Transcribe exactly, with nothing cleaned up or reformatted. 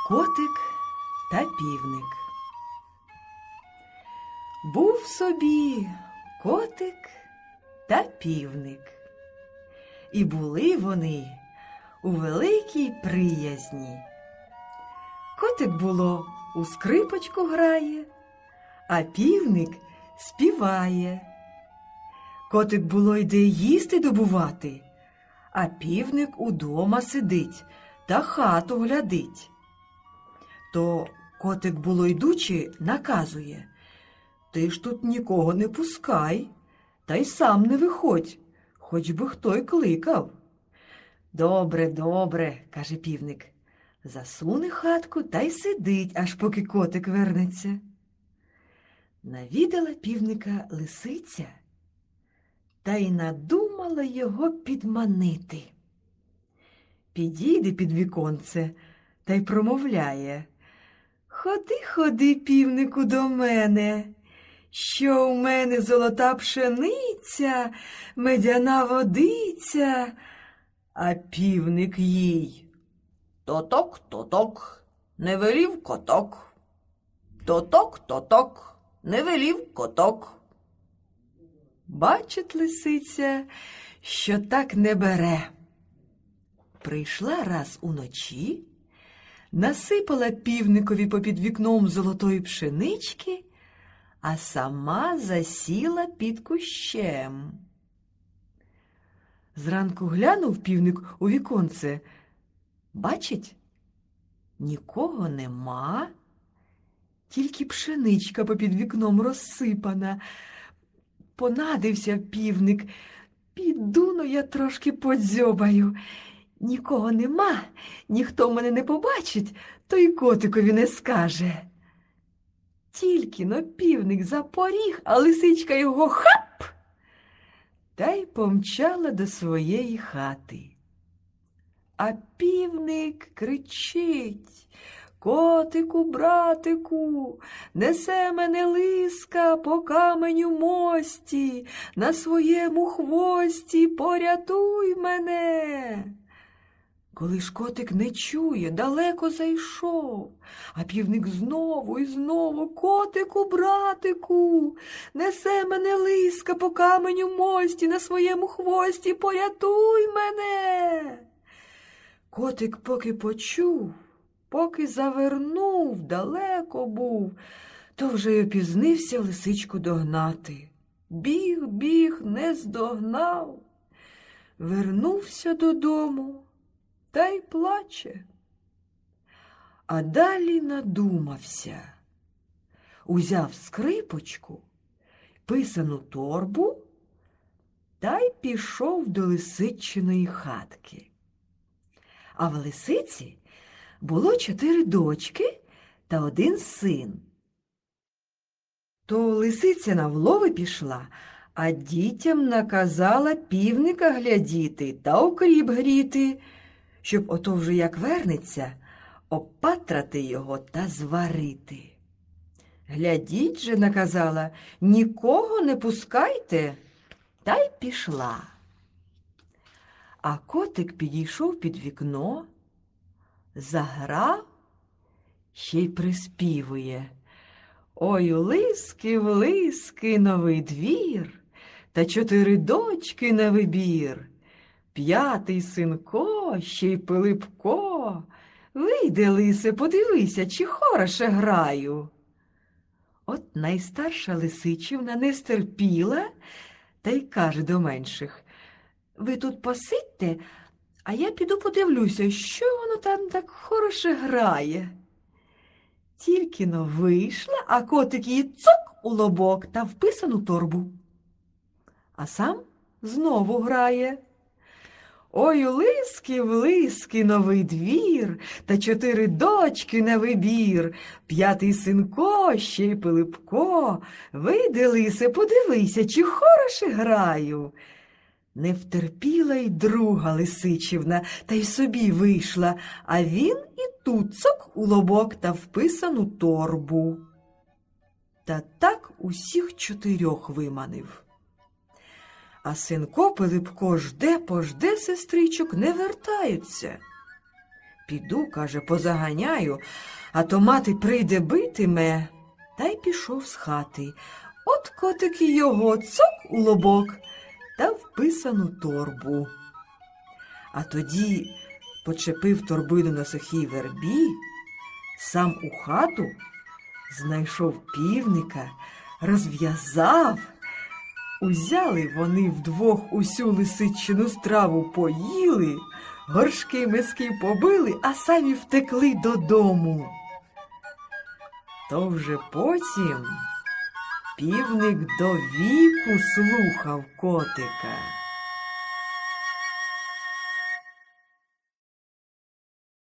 Котик та півник. Був собі котик та півник. І були вони у великій приязні. Котик, було, у скрипочку грає, а півник співає. Котик, було, йде їсти добувати, а півник удома сидить та хату глядить. То котик, було, йдучи, наказує: ти ж тут нікого не пускай, та й сам не виходь, хоч би хто й кликав. Добре, добре, каже півник, засуне хатку та й сидить, аж поки котик вернеться. Навідала півника лисиця та й надумала його підманити. Підійде під віконце та й промовляє: ходи, ходи, півнику, до мене, що в мене золота пшениця, медяна водиця. А півник їй: тоток, тоток, не велів коток. Тоток, тоток, не велів коток. Бачить лисиця, що так не бере. Прийшла раз уночі, насипала півникові попід вікном золотої пшенички, а сама засіла під кущем. Зранку глянув півник у віконце. Бачить, нікого нема, тільки пшеничка попід вікном розсипана. Понадився півник: піду-но я трошки подзьобаю. Нікого нема, ніхто мене не побачить, то й котикові не скаже. Тільки-но півник запоріг, а лисичка його хап! Та й помчала до своєї хати. А півник кричить: котику, братику, несе мене лиска по каменю мості, на своєму хвості порятуй мене. Коли ж котик не чує, далеко зайшов, а півник знову і знову: котику, братику, несе мене лиска по каменю мості, на своєму хвості порятуй мене. Котик поки почув, поки завернув, далеко був, то вже й опізнився лисичку догнати. Біг, біг, не здогнав. Вернувся додому та й плаче. А далі надумався. Узяв скрипочку, писану торбу та й пішов до лисичиної хатки. А в лисиці було чотири дочки та один син. То лисиця на влови пішла, а дітям наказала півника глядіти та окріп гріти, щоб ото вже як вернеться, опатрати його та зварити. Глядіть же, наказала, нікого не пускайте, та й пішла. А котик підійшов під вікно, заграв, ще й приспівує: ой, у лиски, в лиски новий двір, та чотири дочки на вибір. П'ятий синко, ще й Пилипко, вийди, лисе, подивися, чи хороше граю. От найстарша лисичівна не стерпіла та й каже до менших: ви тут посидьте, а я піду подивлюся, що воно там так хороше грає. Тільки-но вийшла, а котик її цок у лобок та в писану торбу. А сам знову грає: ой, у лиски, в лиски новий двір, та чотири дочки на вибір. П'ятий синко, ще й Пилипко, вийди, лисе, подивися, чи хороше граю. Не втерпіла й друга лисичівна, та й собі вийшла, а він і тут цок у лобок та в писану торбу. Та так усіх чотирьох виманив. А синко Пилипко жде-пожде сестричок, не вертаються. Піду, каже, позаганяю, а то мати прийде битиме. Та й пішов з хати. От котик і його цок у лобок та вписану торбу. А тоді почепив торбину на сухій вербі, сам у хату знайшов півника, розв'язав. Узяли вони вдвох усю лисичину страву поїли, горшки миски побили, а самі втекли додому. То вже потім півник до віку слухав котика.